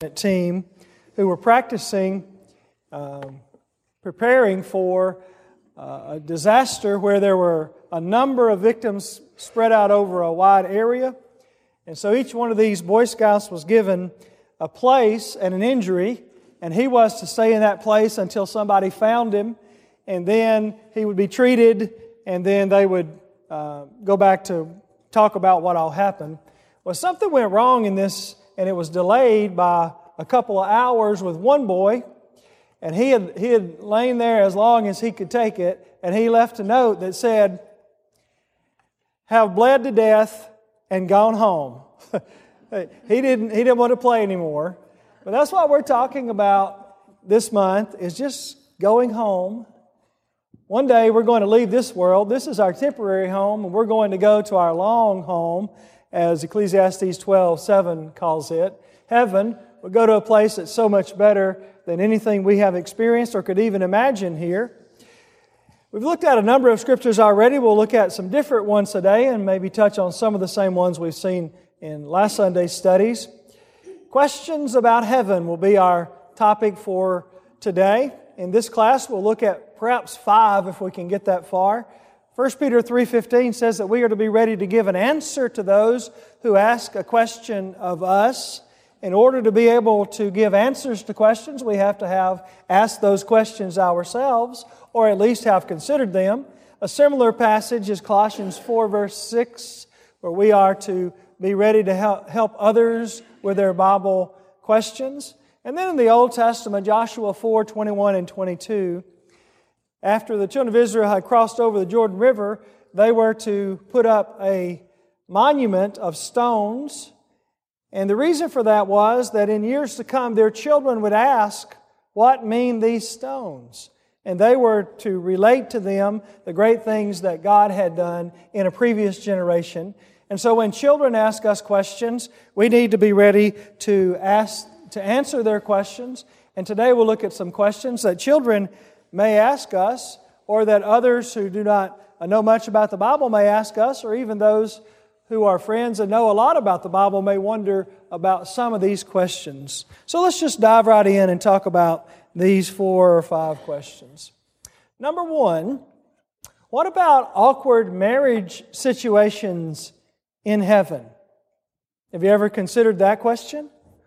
team who were practicing, preparing for a disaster where there were a number of victims spread out over a wide area. And so each one of these Boy Scouts was given a place and an injury, and he was to stay in that place until somebody found him, and then he would be treated, and then they would go back to talk about what all happened. Well, something went wrong in this, and it was delayed by a couple of hours with one boy, and he had lain there as long as he could take it, and he left a note that said, "Have bled to death and gone home." He didn't want to play anymore. But that's what we're talking about this month, is just going home. One day we're going to leave this world. This is our temporary home, and we're going to go to our long home, as Ecclesiastes 12:7 calls it. Heaven. We'll go to a place that's so much better than anything we have experienced or could even imagine here. We've looked at a number of scriptures already. We'll look at some different ones today and maybe touch on some of the same ones we've seen in last Sunday's studies. Questions about heaven will be our topic for today. In this class, we'll look at perhaps 5 if we can get that far. 1 Peter 3:15 says that we are to be ready to give an answer to those who ask a question of us. In order to be able to give answers to questions, we have to have asked those questions ourselves, or at least have considered them. A similar passage is Colossians 4, verse 6, where we are to be ready to help others with their Bible questions. And then in the Old Testament, Joshua 4, 21 and 22, after the children of Israel had crossed over the Jordan River, they were to put up a monument of stones. And the reason for that was that in years to come, their children would ask, "What mean these stones?" And they were to relate to them the great things that God had done in a previous generation. And so when children ask us questions, we need to be ready to answer their questions. And today we'll look at some questions that children may ask us, or that others who do not know much about the Bible may ask us, or even those who are friends and know a lot about the Bible may wonder about some of these questions. So let's just dive right in and talk about these 4 or 5 questions. Number 1, what about awkward marriage situations in heaven? Have you ever considered that question?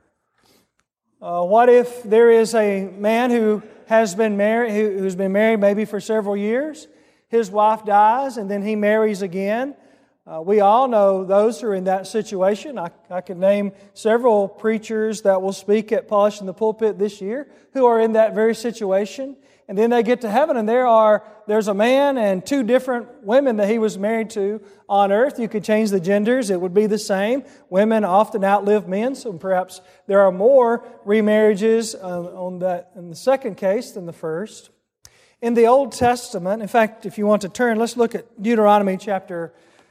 What if there is a man who has been married, who's been married maybe for several years? His wife dies and then he marries again. We all know those who are in that situation. I could name several preachers that will speak at Polishing the Pulpit this year who are in that very situation. And then they get to heaven and there's a man and 2 different women that he was married to on earth. You could change the genders. It would be the same. Women often outlive men, so perhaps there are more remarriages in the second case than the first. In the Old Testament, in fact, if you want to turn, let's look at Deuteronomy chapter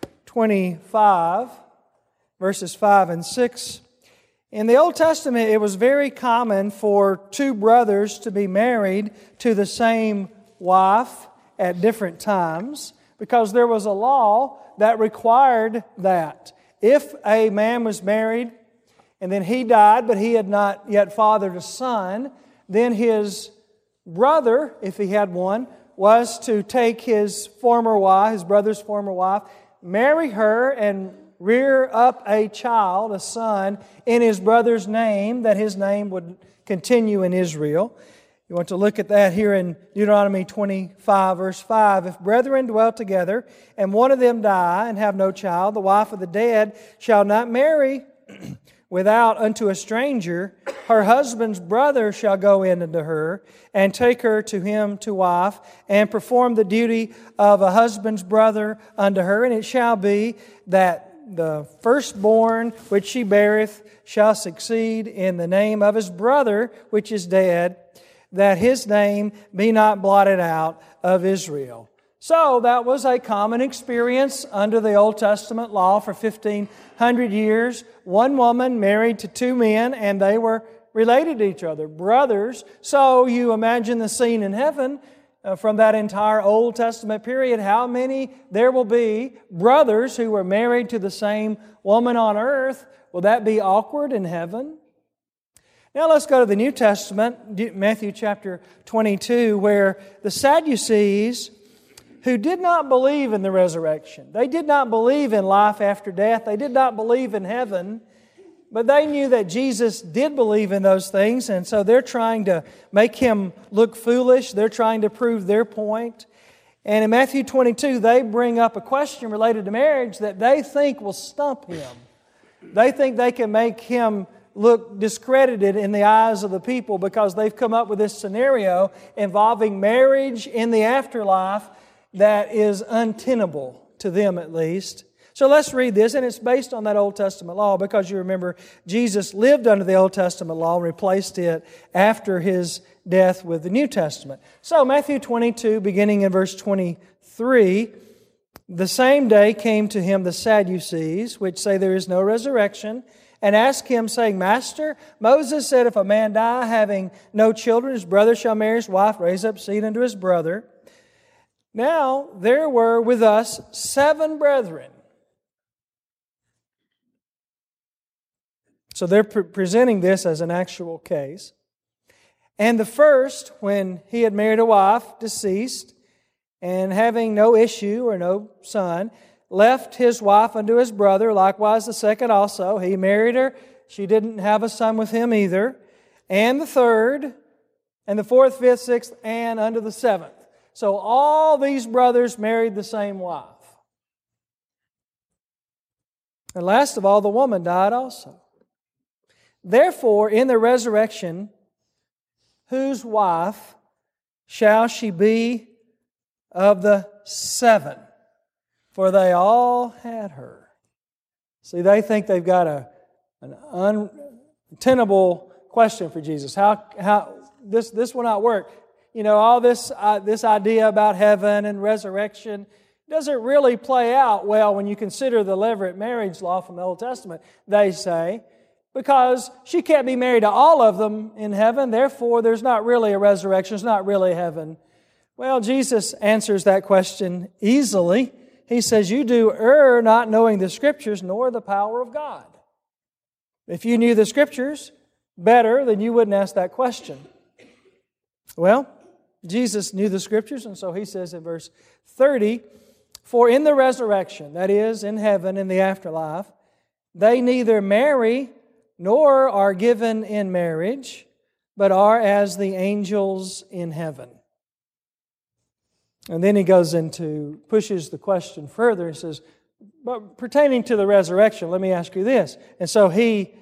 25, verses 5 and 6. In the Old Testament, it was very common for 2 brothers to be married to the same wife at different times, because there was a law that required that. If a man was married and then he died, but he had not yet fathered a son, then his brother, if he had one, was to take his brother's former wife, marry her and rear up a child, a son, in his brother's name, that his name would continue in Israel. You want to look at that here in Deuteronomy 25, verse 5. If brethren dwell together, and one of them die and have no child, the wife of the dead shall not marry without unto a stranger. Her husband's brother shall go in unto her, and take her to him to wife, and perform the duty of a husband's brother unto her. And it shall be that the firstborn which she beareth shall succeed in the name of his brother which is dead, that his name be not blotted out of Israel. So that was a common experience under the Old Testament law for 1,500 years. One woman married to 2 men, and they were related to each other, brothers. So you imagine the scene in heaven from that entire Old Testament period, how many there will be brothers who were married to the same woman on earth. Will that be awkward in heaven? Now let's go to the New Testament, Matthew chapter 22, where the Sadducees, who did not believe in the resurrection, they did not believe in life after death, they did not believe in heaven, but they knew that Jesus did believe in those things, and so they're trying to make Him look foolish. They're trying to prove their point. And in Matthew 22, they bring up a question related to marriage that they think will stump Him. They think they can make Him look discredited in the eyes of the people because they've come up with this scenario involving marriage in the afterlife that is untenable, to them at least. So let's read this, and it's based on that Old Testament law because you remember Jesus lived under the Old Testament law and replaced it after His death with the New Testament. So Matthew 22, beginning in verse 23, the same day came to Him the Sadducees, which say there is no resurrection, and asked Him, saying, Master, Moses said, if a man die having no children, his brother shall marry his wife, raise up seed unto his brother. Now there were with us 7 brethren. So they're presenting this as an actual case. And the first, when he had married a wife, deceased, and having no issue or no son, left his wife unto his brother. Likewise the second also. He married her. She didn't have a son with him either. And the third, and the fourth, fifth, sixth, and unto the seventh. So all these brothers married the same wife. And last of all, the woman died also. Therefore, in the resurrection, whose wife shall she be of the 7? For they all had her. See, they think they've got an untenable question for Jesus. How this will not work. You know, all this idea about heaven and resurrection doesn't really play out well when you consider the levirate marriage law from the Old Testament, they say, because she can't be married to all of them in heaven, therefore there's not really a resurrection, there's not really heaven. Well, Jesus answers that question easily. He says, you do err not knowing the Scriptures nor the power of God. If you knew the Scriptures better, then you wouldn't ask that question. Well, Jesus knew the Scriptures, and so He says in verse 30, for in the resurrection, that is, in heaven, in the afterlife, they neither marry nor are given in marriage, but are as the angels in heaven. And then he goes pushes the question further. He says, but pertaining to the resurrection, let me ask you this. And so he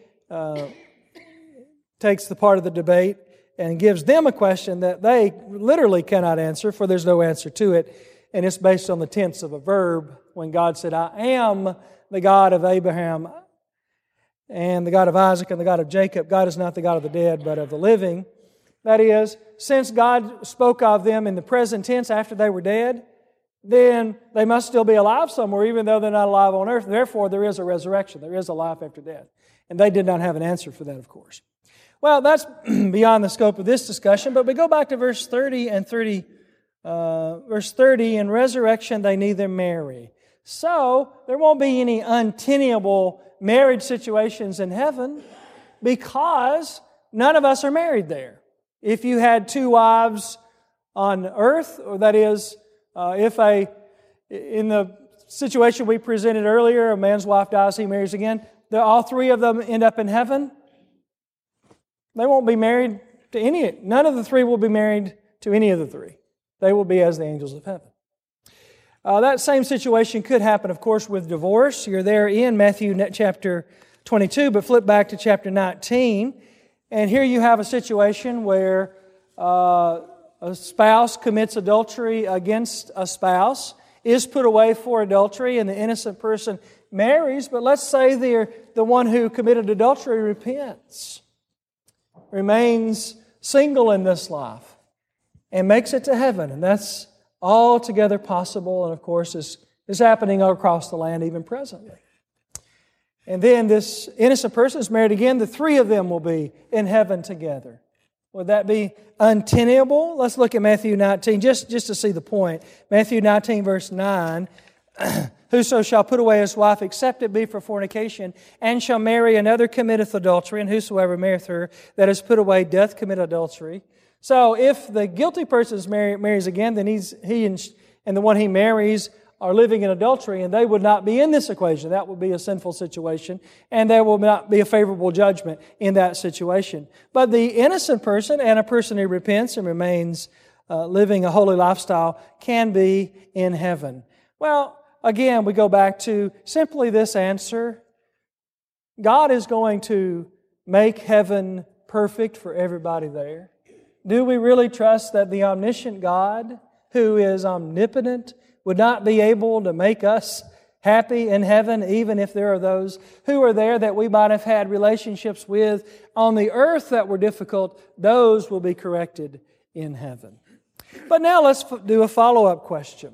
takes the part of the debate and gives them a question that they literally cannot answer, for there's no answer to it. And it's based on the tense of a verb when God said, I am the God of Abraham and the God of Isaac and the God of Jacob. God is not the God of the dead, but of the living. That is, since God spoke of them in the present tense after they were dead, then they must still be alive somewhere, even though they're not alive on earth. Therefore, there is a resurrection. There is a life after death. And they did not have an answer for that, of course. Well, that's beyond the scope of this discussion, but we go back to verse 30 and 30. Verse 30, in resurrection they neither marry. So, there won't be any untenable marriage situations in heaven because none of us are married there. If you had 2 wives on earth, or that is, in the situation we presented earlier, a man's wife dies, he marries again, all 3 of them end up in heaven. They won't be married to any. None of the 3 will be married to any of the 3. They will be as the angels of heaven. That same situation could happen, of course, with divorce. You're there in Matthew chapter 22, but flip back to chapter 19. And here you have a situation where a spouse commits adultery against a spouse, is put away for adultery, and the innocent person marries. But let's say the one who committed adultery repents, remains single in this life, and makes it to heaven. And that's altogether possible, and of course is happening across the land even presently. And then this innocent person is married again. The 3 of them will be in heaven together. Would that be untenable? Let's look at Matthew 19, just to see the point. Matthew 19, verse 9. Whoso shall put away his wife, except it be for fornication, and shall marry another, committeth adultery, and whosoever marrieth her that is put away doth commit adultery. So if the guilty person marries again, then he and the one he marries are living in adultery, and they would not be in this equation. That would be a sinful situation, and there will not be a favorable judgment in that situation. But the innocent person and a person who repents and remains living a holy lifestyle can be in heaven. Well, again, we go back to simply this answer. God is going to make heaven perfect for everybody there. Do we really trust that the omniscient God, who is omnipotent, would not be able to make us happy in heaven, even if there are those who are there that we might have had relationships with on the earth that were difficult? Those will be corrected in heaven. But now let's do a follow-up question.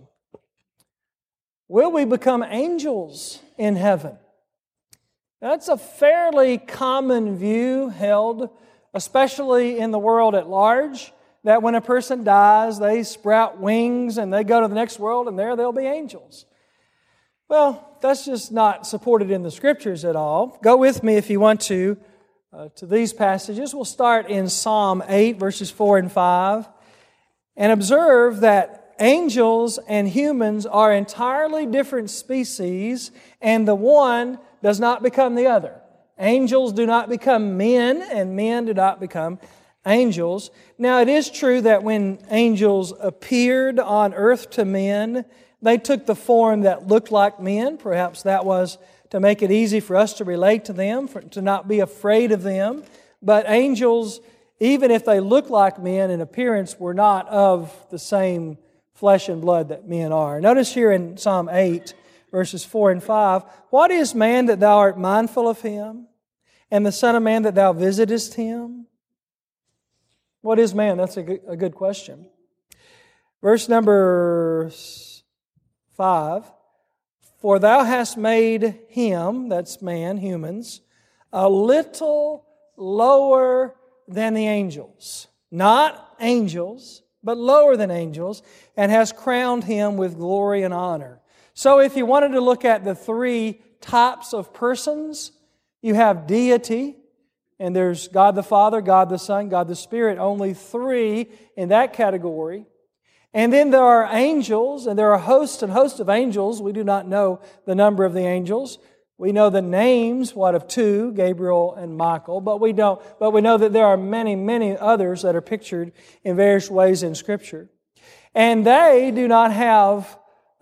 Will we become angels in heaven? That's a fairly common view held, especially in the world at large, that when a person dies, they sprout wings and they go to the next world and there they'll be angels. Well, that's just not supported in the Scriptures at all. Go with me if you want to these passages. We'll start in Psalm 8, verses 4 and 5, and observe that angels and humans are entirely different species, and the one does not become the other. Angels do not become men, and men do not become angels. Now, it is true that when angels appeared on earth to men, they took the form that looked like men. Perhaps that was to make it easy for us to relate to them, to not be afraid of them. But angels, even if they look like men in appearance, were not of the same flesh and blood that men are. Notice here in Psalm 8, verses 4 and 5, "What is man that thou art mindful of him, and the Son of Man that thou visitest him?" What is man? That's a good question. Verse number 5, "For thou hast made him," that's man, humans, "a little lower than the angels." Not angels, but lower than angels, "and has crowned him with glory and honor." So if you wanted to look at the three types of persons, you have deity, and there's God the Father, God the Son, God the Spirit, only three in that category. And then there are angels, and there are hosts and hosts of angels. We do not know the number of the angels. We know the names, what of two, Gabriel and Michael, but we know that there are many, many others that are pictured in various ways in Scripture. And they do not have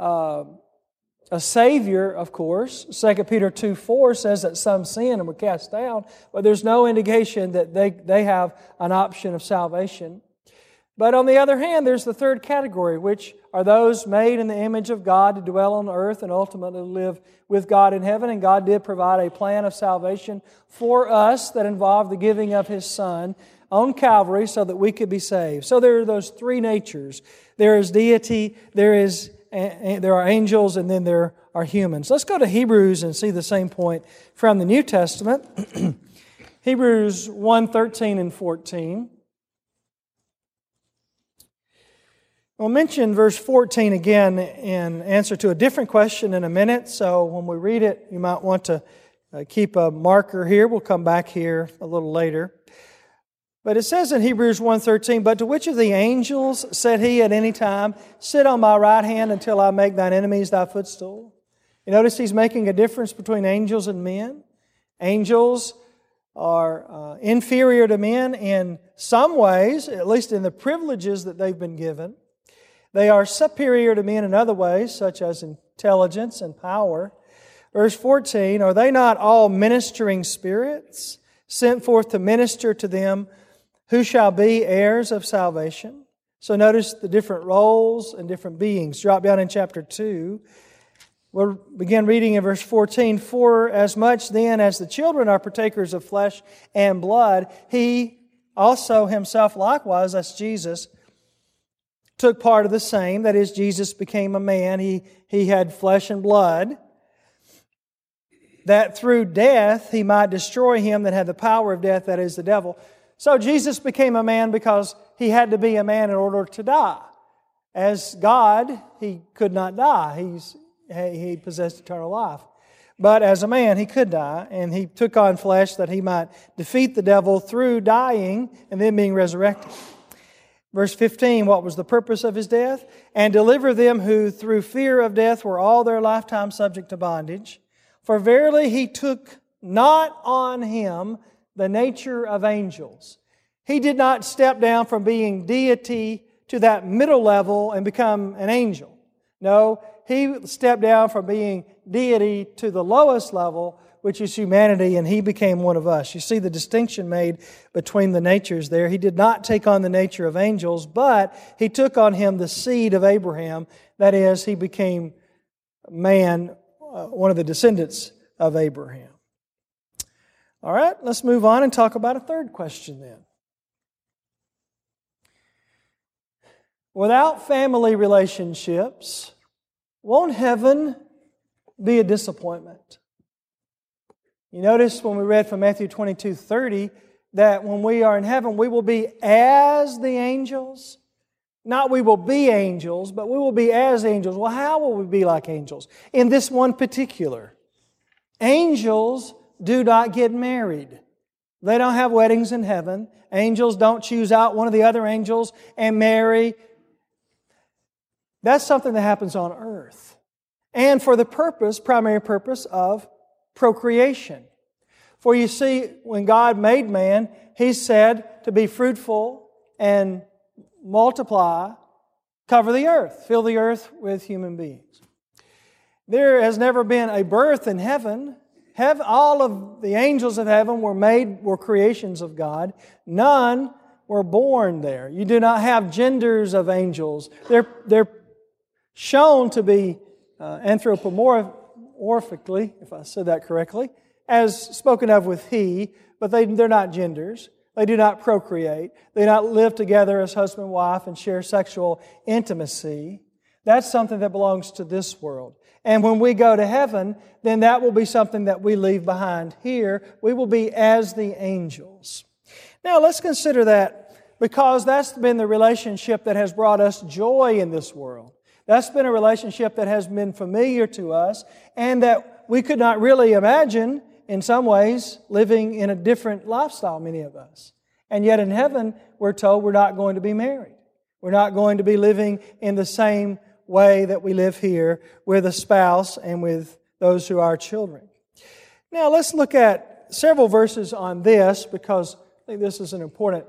a Savior, of course. 2 Peter 2:4 says that some sin and were cast down, but there's no indication that they have an option of salvation. But on the other hand, there's the third category, which are those made in the image of God to dwell on earth and ultimately live with God in heaven. And God did provide a plan of salvation for us that involved the giving of His Son on Calvary so that we could be saved. So there are those three natures. There is deity, there are angels, and then there are humans. Let's go to Hebrews and see the same point from the New Testament. Hebrews 1:13 and 14. We'll mention verse 14 again in answer to a different question in a minute, so when we read it, you might want to keep a marker here. We'll come back here a little later. But it says in Hebrews 1:13, "But to which of the angels said He at any time, Sit on my right hand until I make thine enemies thy footstool?" You notice He's making a difference between angels and men. Angels are inferior to men in some ways, at least in the privileges that they've been given. They are superior to men in other ways, such as intelligence and power. Verse 14, "Are they not all ministering spirits, sent forth to minister to them who shall be heirs of salvation?" So notice the different roles and different beings. Drop down in chapter 2. We'll begin reading in verse 14. "For as much then as the children are partakers of flesh and blood, He also Himself likewise," that's Jesus, "took part of the same," that is, Jesus became a man, He had flesh and blood, "that through death He might destroy him that had the power of death, that is, the devil." So Jesus became a man because He had to be a man in order to die. As God, He could not die. He's he possessed eternal life. But as a man, He could die, and He took on flesh that He might defeat the devil through dying and then being resurrected. Verse 15, what was the purpose of His death? And deliver them who through fear of death were all their lifetime subject to bondage. For verily He took not on Him the nature of angels. He did not step down from being deity to that middle level and become an angel. No, He stepped down from being deity to the lowest level, which is humanity, and He became one of us. You see the distinction made between the natures there. He did not take on the nature of angels, but He took on Him the seed of Abraham. That is, He became man, one of the descendants of Abraham. All right, let's move on and talk about a third question then. Without family relationships, won't heaven be a disappointment? You notice when we read from Matthew 22:30 that when we are in heaven, we will be as the angels. Not we will be angels, but we will be as angels. Well, how will we be like angels? In this one particular, angels do not get married. They don't have weddings in heaven. Angels don't choose out one of the other angels and marry. That's something that happens on earth. And for the primary purpose of procreation. For you see, when God made man, He said to be fruitful and multiply, cover the earth, fill the earth with human beings. There has never been a birth in heaven. All of the angels of heaven were creations of God. None were born there. You do not have genders of angels. They're shown to be anthropomorphically, if I said that correctly, as spoken of with He, but they're not genders. They do not procreate. They do not live together as husband and wife and share sexual intimacy. That's something that belongs to this world. And when we go to heaven, then that will be something that we leave behind here. We will be as the angels. Now let's consider that, because that's been the relationship that has brought us joy in this world. That's been a relationship that has been familiar to us and that we could not really imagine, in some ways, living in a different lifestyle, many of us. And yet in heaven, we're told we're not going to be married. We're not going to be living in the same way that we live here with a spouse and with those who are our children. Now let's look at several verses on this, because I think this is an important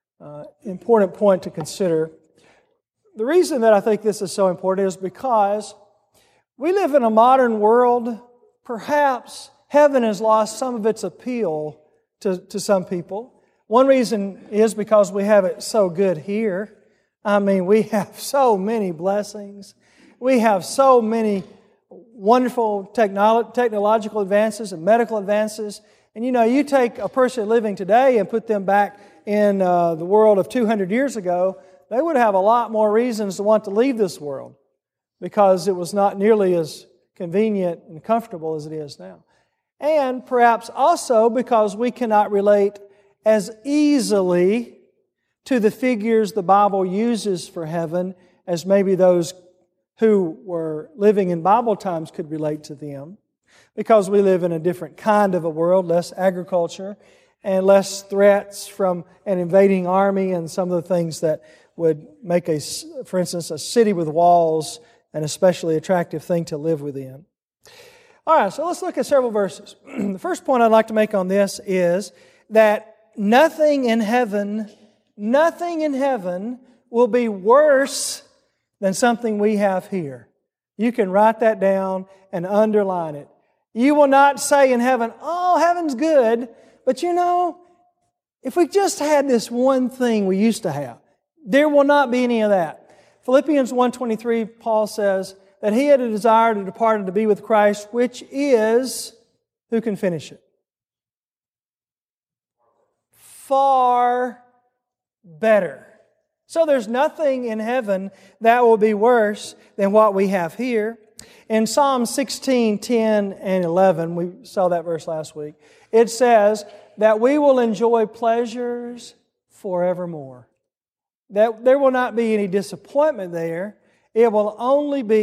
point to consider. The reason that I think this is so important is because we live in a modern world. Perhaps heaven has lost some of its appeal to some people. One reason is because we have it so good here. I mean, we have so many blessings. We have so many wonderful technological advances and medical advances. And you take a person living today and put them back in the world of 200 years ago, they would have a lot more reasons to want to leave this world, because it was not nearly as convenient and comfortable as it is now. And perhaps also because we cannot relate as easily to the figures the Bible uses for heaven as maybe those who were living in Bible times could relate to them, because we live in a different kind of a world, less agriculture and less threats from an invading army and some of the things that would make, for instance, a city with walls an especially attractive thing to live within. All right, so let's look at several verses. The first point I'd like to make on this is that nothing in heaven will be worse than something we have here. You can write that down and underline it. You will not say in heaven, oh, heaven's good, but if we just had this one thing we used to have, there will not be any of that. Philippians 1:23, Paul says that he had a desire to depart and to be with Christ, which is, who can finish it? Far better. So there's nothing in heaven that will be worse than what we have here. In Psalm 16, 10, and 11, we saw that verse last week, it says that we will enjoy pleasures forevermore. That there will not be any disappointment there. It will only be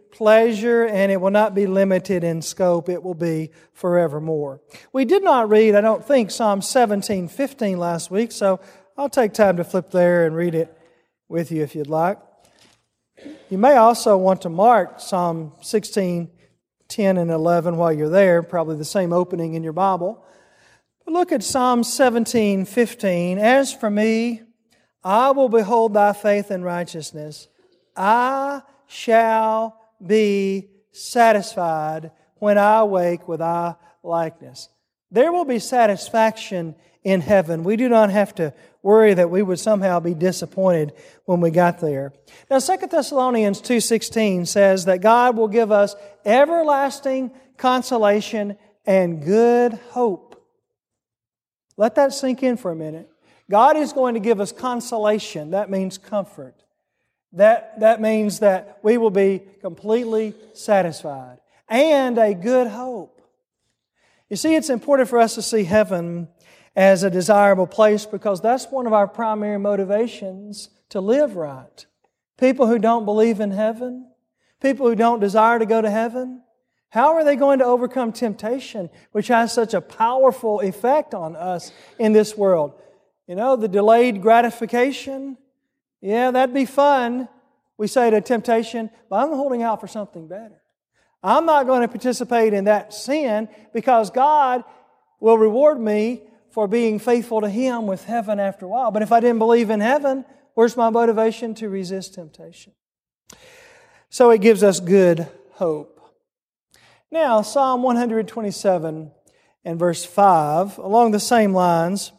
pleasure, and it will not be limited in scope. It will be forevermore. We did not read, I don't think, Psalm 17:15 last week, so I'll take time to flip there and read it with you if you'd like. You may also want to mark Psalm 16:10 and 11 while you're there, probably the same opening in your Bible. But look at Psalm 17:15. As for me, I will behold thy faith and righteousness. I shall be satisfied when I awake with thy likeness. There will be satisfaction in heaven. We do not have to worry that we would somehow be disappointed when we got there. Now, 2 Thessalonians 2:16 says that God will give us everlasting consolation and good hope. Let that sink in for a minute. God is going to give us consolation. That means comfort. That means that we will be completely satisfied. And a good hope. You see, it's important for us to see heaven as a desirable place because that's one of our primary motivations to live right. People who don't believe in heaven, people who don't desire to go to heaven, how are they going to overcome temptation, which has such a powerful effect on us in this world? You know, the delayed gratification, yeah, that'd be fun. We say to temptation, but I'm holding out for something better. I'm not going to participate in that sin because God will reward me for being faithful to Him with heaven after a while. But if I didn't believe in heaven, where's my motivation to resist temptation? So it gives us good hope. Now, Psalm 127 and verse 5, along the same lines,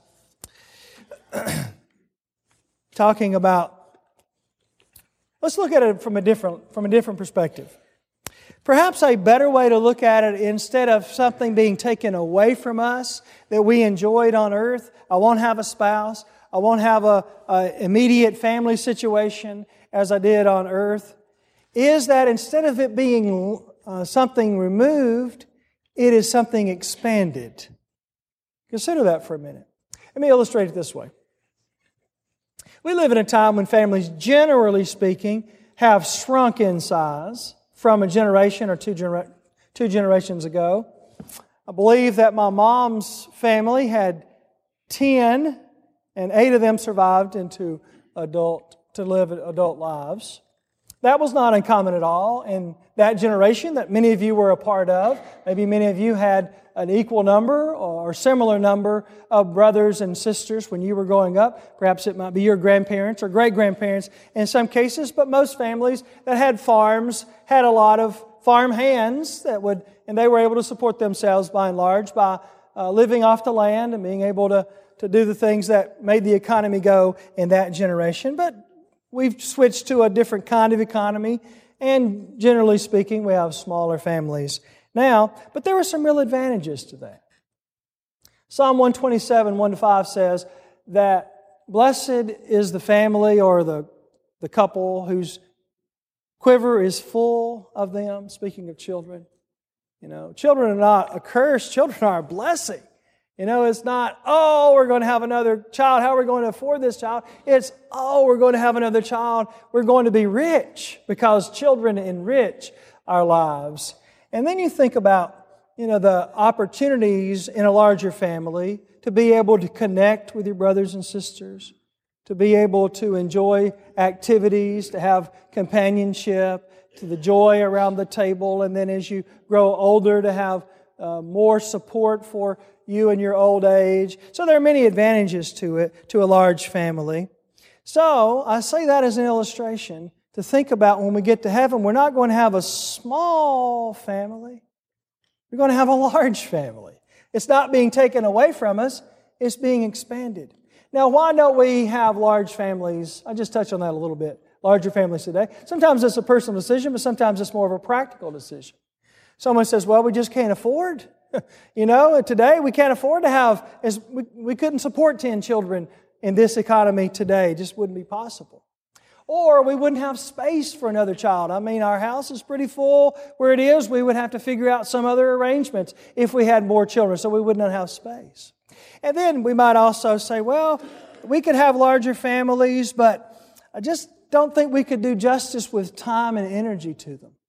talking about, let's look at it from a different perspective. Perhaps a better way to look at it, instead of something being taken away from us that we enjoyed on earth, I won't have a spouse, I won't have a immediate family situation as I did on earth, is that instead of it being something removed, it is something expanded. Consider that for a minute. Let me illustrate it this way. We live in a time when families, generally speaking, have shrunk in size from a generation or two generations ago. I believe that my mom's family had 10, and 8 of them survived to live adult lives. That was not uncommon at all in that generation that many of you were a part of. Maybe many of you had an equal number or similar number of brothers and sisters when you were growing up. Perhaps it might be your grandparents or great-grandparents in some cases, but most families that had farms had a lot of farm hands and they were able to support themselves by and large by living off the land and being able to do the things that made the economy go in that generation. But we've switched to a different kind of economy, and generally speaking, we have smaller families now, but there are some real advantages to that. Psalm 127, 1-5 says that blessed is the family or the couple whose quiver is full of them. Speaking of children, children are not a curse, children are a blessing. It's not, we're going to have another child. How are we going to afford this child? It's, we're going to have another child. We're going to be rich because children enrich our lives. And then you think about, the opportunities in a larger family to be able to connect with your brothers and sisters, to be able to enjoy activities, to have companionship, to the joy around the table, and then as you grow older to have more support for you in your old age. So there are many advantages to it, to a large family. So I say that as an illustration to think about when we get to heaven, we're not going to have a small family. We're going to have a large family. It's not being taken away from us. It's being expanded. Now, why don't we have large families? I just touched on that a little bit. Larger families today. Sometimes it's a personal decision, but sometimes it's more of a practical decision. Someone says, well, we just can't afford. Today we can't afford to have, we couldn't support 10 children in this economy today. It just wouldn't be possible. Or we wouldn't have space for another child. I mean, our house is pretty full where it is. We would have to figure out some other arrangements if we had more children, so we would not have space. And then we might also say, well, we could have larger families, but I just don't think we could do justice with time and energy to them.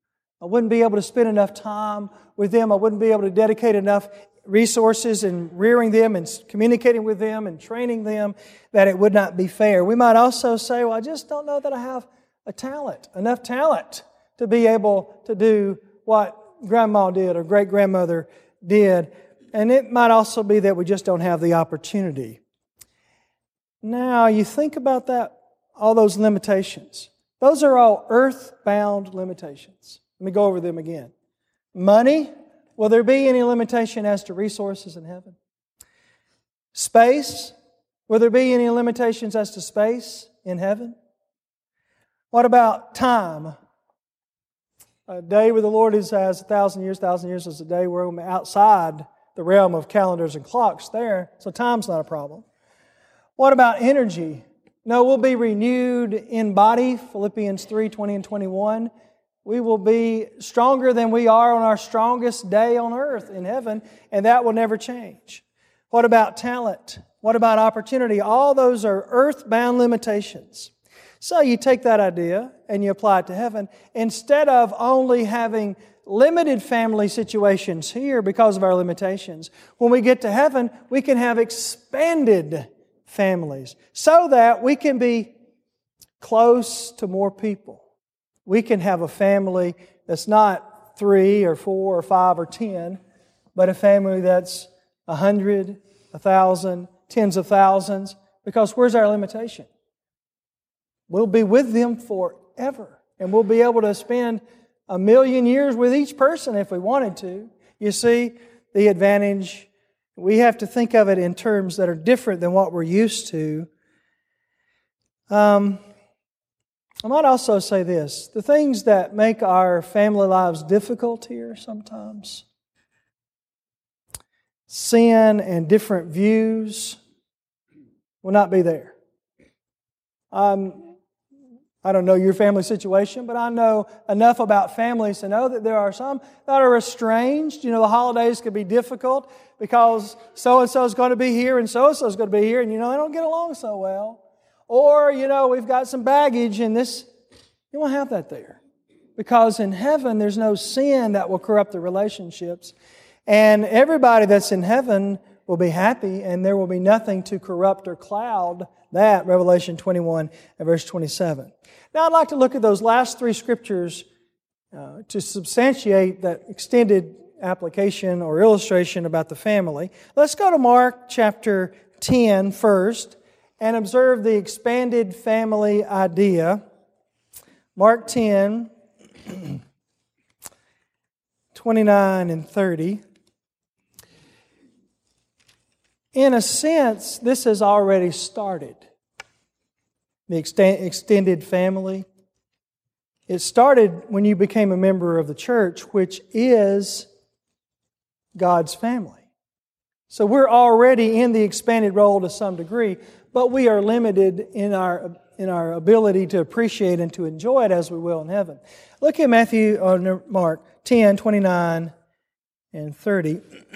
I wouldn't be able to spend enough time with them. I wouldn't be able to dedicate enough resources in rearing them and communicating with them and training them, that it would not be fair. We might also say, well, I just don't know that I have enough talent to be able to do what Grandma did or great-grandmother did. And it might also be that we just don't have the opportunity. Now, you think about that, all those limitations. Those are all earth-bound limitations. Let me go over them again. Money. Will there be any limitation as to resources in heaven? Space. Will there be any limitations as to space in heaven? What about time? A day with the Lord is as 1,000 years. 1,000 years is a day where we're outside the realm of calendars and clocks there, so time's not a problem. What about energy? No, we'll be renewed in body, Philippians 3:20 and 21. We will be stronger than we are on our strongest day on earth in heaven, and that will never change. What about talent? What about opportunity? All those are earth-bound limitations. So you take that idea and you apply it to heaven. Instead of only having limited family situations here because of our limitations, when we get to heaven, we can have expanded families so that we can be close to more people. We can have a family that's not 3 or 4 or 5 or 10, but a family that's 100, 1,000, tens of thousands. Because where's our limitation? We'll be with them forever. And we'll be able to spend 1,000,000 years with each person if we wanted to. You see, the advantage, we have to think of it in terms that are different than what we're used to. I might also say this. The things that make our family lives difficult here sometimes, sin and different views, will not be there. I don't know your family situation, but I know enough about families to know that there are some that are estranged. You know, the holidays could be difficult because so-and-so is going to be here and so-and-so is going to be here, and they don't get along so well. Or, we've got some baggage in this. You won't have that there. Because in heaven, there's no sin that will corrupt the relationships. And everybody that's in heaven will be happy, and there will be nothing to corrupt or cloud that, Revelation 21 and verse 27. Now, I'd like to look at those last 3 scriptures to substantiate that extended application or illustration about the family. Let's go to Mark chapter 10 first and observe the expanded family idea. Mark 10, 29 and 30. In a sense, this has already started. The extended family. It started when you became a member of the church, which is God's family. So we're already in the expanded role to some degree, but we are limited in our ability to appreciate and to enjoy it as we will in heaven. Look at Mark 10, 29 and 30.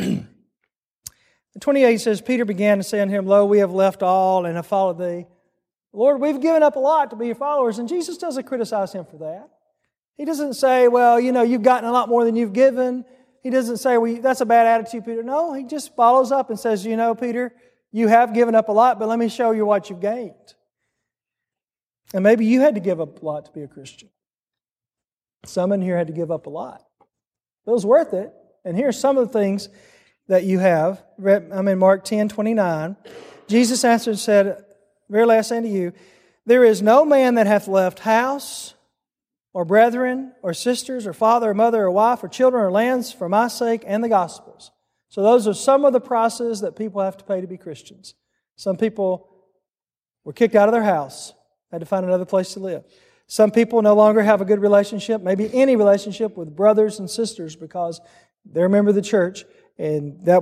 28 says, Peter began to say unto him, Lo, we have left all and have followed thee. Lord, we've given up a lot to be your followers. And Jesus doesn't criticize him for that. He doesn't say, well, you've gotten a lot more than you've given. He doesn't say, well, that's a bad attitude, Peter. No, he just follows up and says, Peter, you have given up a lot, but let me show you what you've gained. And maybe you had to give up a lot to be a Christian. Some in here had to give up a lot. It was worth it. And here's some of the things that you have. I'm in Mark 10, 29. Jesus answered and said, Verily I say unto you, there is no man that hath left house, or brethren, or sisters, or father, or mother, or wife, or children, or lands for my sake and the gospel's. So those are some of the prices that people have to pay to be Christians. Some people were kicked out of their house, had to find another place to live. Some people no longer have a good relationship, maybe any relationship with brothers and sisters because they're a member of the church, and that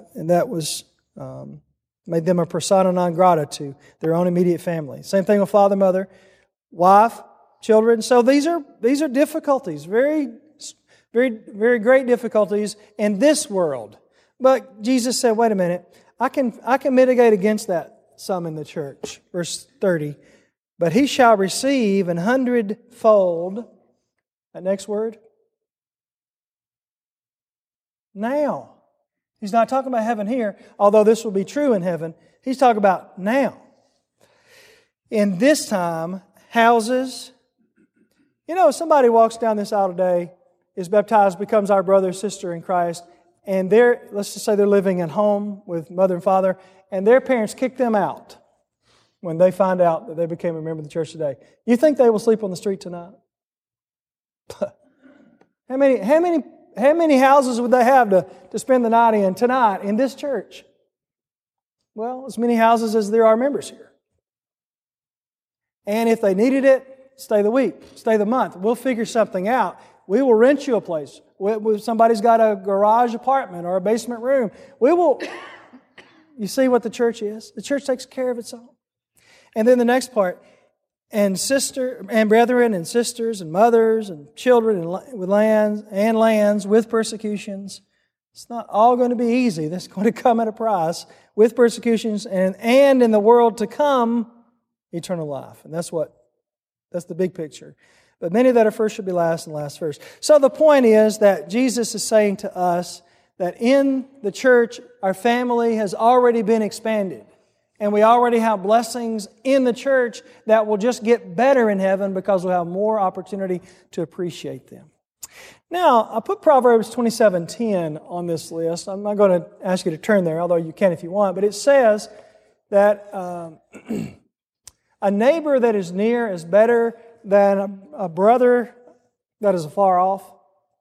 made them a persona non grata to their own immediate family. Same thing with father, mother, wife, children. So these are difficulties, very, very, very great difficulties in this world. But Jesus said, "Wait a minute, I can mitigate against that some in the church." Verse 30. But he shall receive 100-fold. That next word, now. He's not talking about heaven here, although this will be true in heaven. He's talking about now. In this time, houses. You know, if somebody walks down this aisle today, is baptized, becomes our brother or sister in Christ, and let's just say they're living at home with mother and father, and their parents kick them out when they find out that they became a member of the church today. You think they will sleep on the street tonight? How many houses would they have to spend the night in tonight in this church? Well, as many houses as there are members here. And if they needed it, stay the week, stay the month. We'll figure something out. We will rent you a place. Somebody's got a garage apartment or a basement room. We will. You see what the church is? The church takes care of its own. And then the next part, and brethren and sisters and mothers and children with lands with persecutions. It's not all going to be easy. That's going to come at a price with persecutions and in the world to come, eternal life. And that's the big picture. But many that are first should be last and last first. So the point is that Jesus is saying to us that in the church, our family has already been expanded. And we already have blessings in the church that will just get better in heaven because we'll have more opportunity to appreciate them. Now, I put Proverbs 27:10 on this list. I'm not going to ask you to turn there, although you can if you want. But it says that a neighbor that is near is better than a brother that is afar off.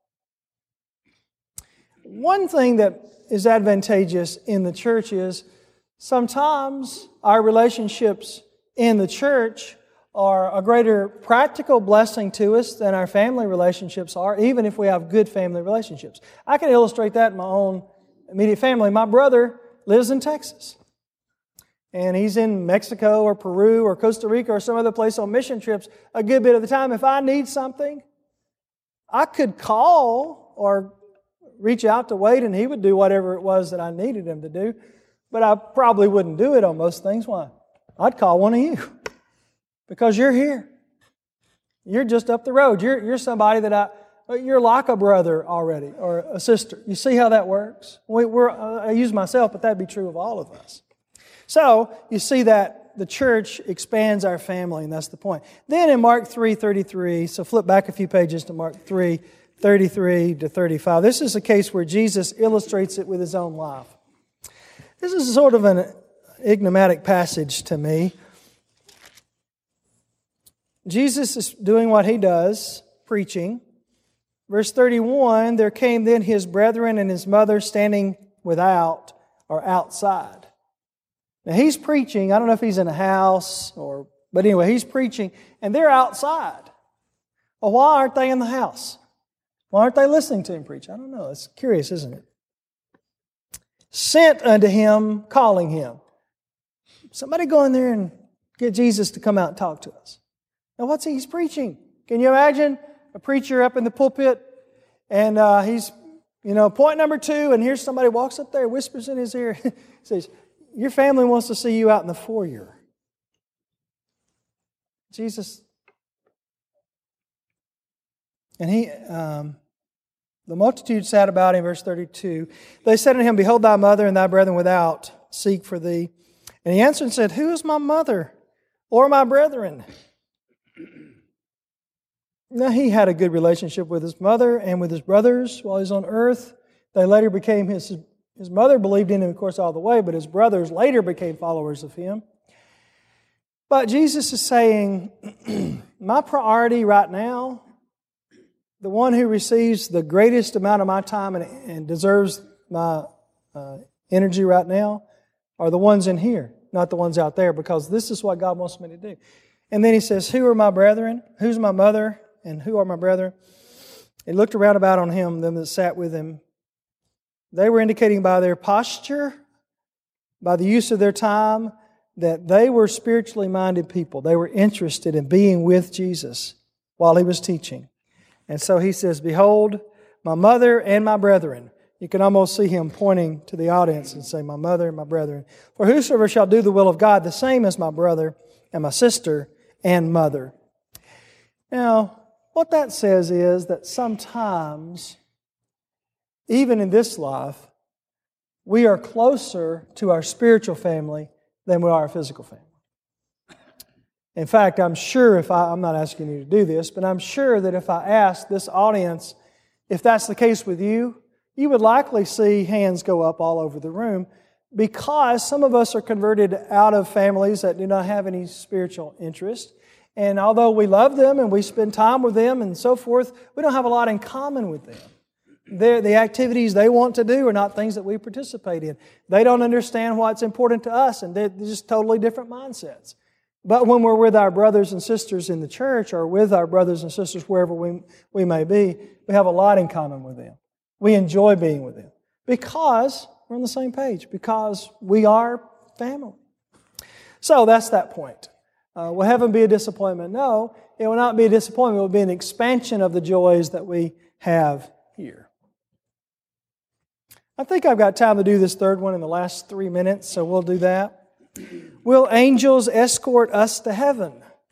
One thing that is advantageous in the church is sometimes our relationships in the church are a greater practical blessing to us than our family relationships are, even if we have good family relationships. I can illustrate that in my own immediate family. My brother lives in Texas. And he's in Mexico or Peru or Costa Rica or some other place on mission trips a good bit of the time. If I need something, I could call or reach out to Wade and he would do whatever it was that I needed him to do. But I probably wouldn't do it on most things. Why? I'd call one of you because you're here. You're just up the road. You're somebody that you're like a brother already or a sister. You see how that works? I use myself, but that'd be true of all of us. So, you see that the church expands our family, and that's the point. Then in Mark 3:33, so flip back a few pages to Mark 3:33 to 35. This is a case where Jesus illustrates it with His own life. This is sort of an enigmatic passage to me. Jesus is doing what He does, preaching. Verse 31, there came then His brethren and His mother standing without or outside. Now He's preaching. I don't know if He's in a house but anyway, He's preaching and they're outside. Well, why aren't they in the house? Why aren't they listening to Him preach? I don't know. It's curious, isn't it? Sent unto Him, calling Him. Somebody go in there and get Jesus to come out and talk to us. Now He's preaching? Can you imagine a preacher up in the pulpit and he's, point number 2 and here's somebody walks up there, whispers in his ear, says, your family wants to see you out in the foyer. Jesus. And the multitude sat about Him, verse 32. They said unto Him, behold thy mother and thy brethren without seek for thee. And He answered and said, who is my mother or my brethren? Now He had a good relationship with His mother and with His brothers while He was on earth. They later became His mother believed in Him, of course, all the way, but His brothers later became followers of Him. But Jesus is saying, my priority right now, the one who receives the greatest amount of my time and deserves my energy right now are the ones in here, not the ones out there, because this is what God wants me to do. And then He says, who are my brethren? Who's my mother? And who are my brethren? He looked around about on Him, them that sat with Him. They were indicating by their posture, by the use of their time, that they were spiritually minded people. They were interested in being with Jesus while He was teaching. And so He says, behold, my mother and my brethren. You can almost see Him pointing to the audience and say, my mother and my brethren. For whosoever shall do the will of God, the same as my brother and my sister and mother. Now, what that says is that sometimes even in this life, we are closer to our spiritual family than we are our physical family. In fact, I'm sure I'm not asking you to do this, but I'm sure that if I asked this audience if that's the case with you, you would likely see hands go up all over the room, because some of us are converted out of families that do not have any spiritual interest. And although we love them and we spend time with them and so forth, we don't have a lot in common with them. The activities they want to do are not things that we participate in. They don't understand what's important to us, and they're just totally different mindsets. But when we're with our brothers and sisters in the church, or with our brothers and sisters wherever we may be, we have a lot in common with them. We enjoy being with them because we're on the same page, because we are family. So that's that point. Will heaven be a disappointment? No, it will not be a disappointment. It will be an expansion of the joys that we have here. I think I've got time to do this third one in the last 3 minutes, so we'll do that. Will angels escort us to heaven?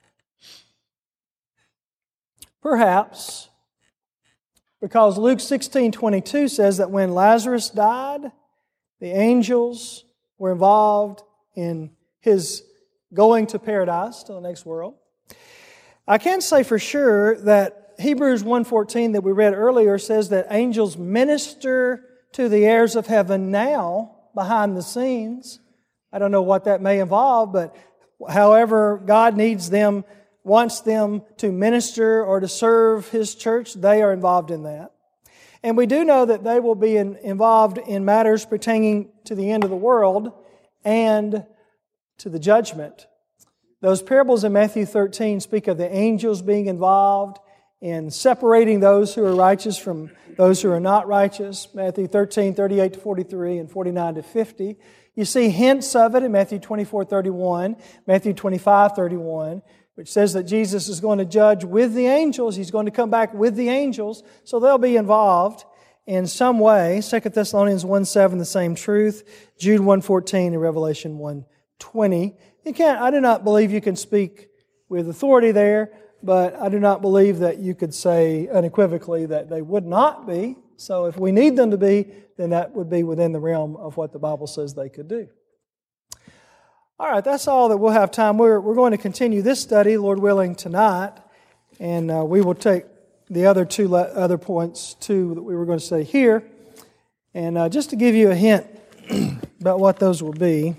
Perhaps, because Luke 16:22 says that when Lazarus died, the angels were involved in his going to paradise, to the next world. I can say for sure that Hebrews 1:14 that we read earlier says that angels minister to the heirs of heaven now, behind the scenes. I don't know what that may involve, but however God wants them to minister or to serve His church, they are involved in that. And we do know that they will be involved in matters pertaining to the end of the world and to the judgment. Those parables in Matthew 13 speak of the angels being involved in separating those who are righteous from those who are not righteous. Matthew 13, 38 to 43 and 49 to 50. You see hints of it in Matthew 24, 31, Matthew 25, 31, which says that Jesus is going to judge with the angels. He's going to come back with the angels, so they'll be involved in some way. 2 Thessalonians 1:7, the same truth. Jude 1:14 and Revelation 1:20. I do not believe you can speak with authority there, but I do not believe that you could say unequivocally that they would not be. So if we need them to be, then that would be within the realm of what the Bible says they could do. All right, that's all that we'll have time. We're going to continue this study, Lord willing, tonight, and we will take the other points too that we were going to say here. And just to give you a hint about what those will be.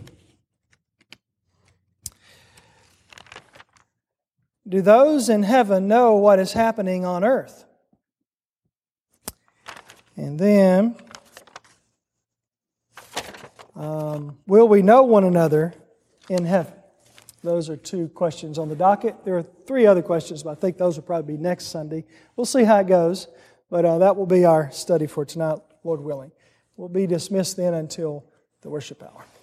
Do those in heaven know what is happening on earth? And then, will we know one another in heaven? Those are 2 questions on the docket. There are 3 other questions, but I think those will probably be next Sunday. We'll see how it goes, but that will be our study for tonight, Lord willing. We'll be dismissed then until the worship hour.